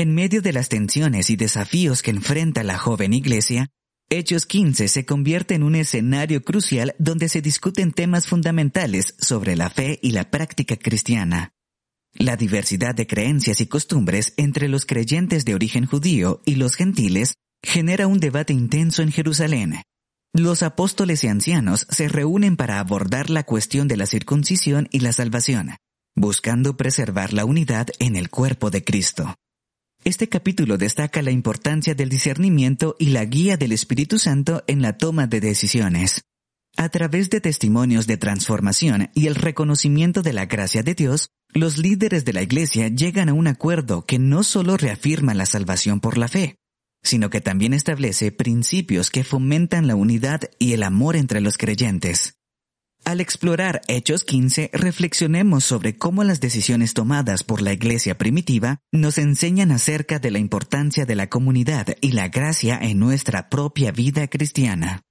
En medio de las tensiones y desafíos que enfrenta la joven iglesia, Hechos 15 se convierte en un escenario crucial donde se discuten temas fundamentales sobre la fe y la práctica cristiana. La diversidad de creencias y costumbres entre los creyentes de origen judío y los gentiles genera un debate intenso en Jerusalén. Los apóstoles y ancianos se reúnen para abordar la cuestión de la circuncisión y la salvación, buscando preservar la unidad en el cuerpo de Cristo. Este capítulo destaca la importancia del discernimiento y la guía del Espíritu Santo en la toma de decisiones. A través de testimonios de transformación y el reconocimiento de la gracia de Dios, los líderes de la Iglesia llegan a un acuerdo que no solo reafirma la salvación por la fe, sino que también establece principios que fomentan la unidad y el amor entre los creyentes. Al explorar Hechos 15, reflexionemos sobre cómo las decisiones tomadas por la Iglesia primitiva nos enseñan acerca de la importancia de la comunidad y la gracia en nuestra propia vida cristiana.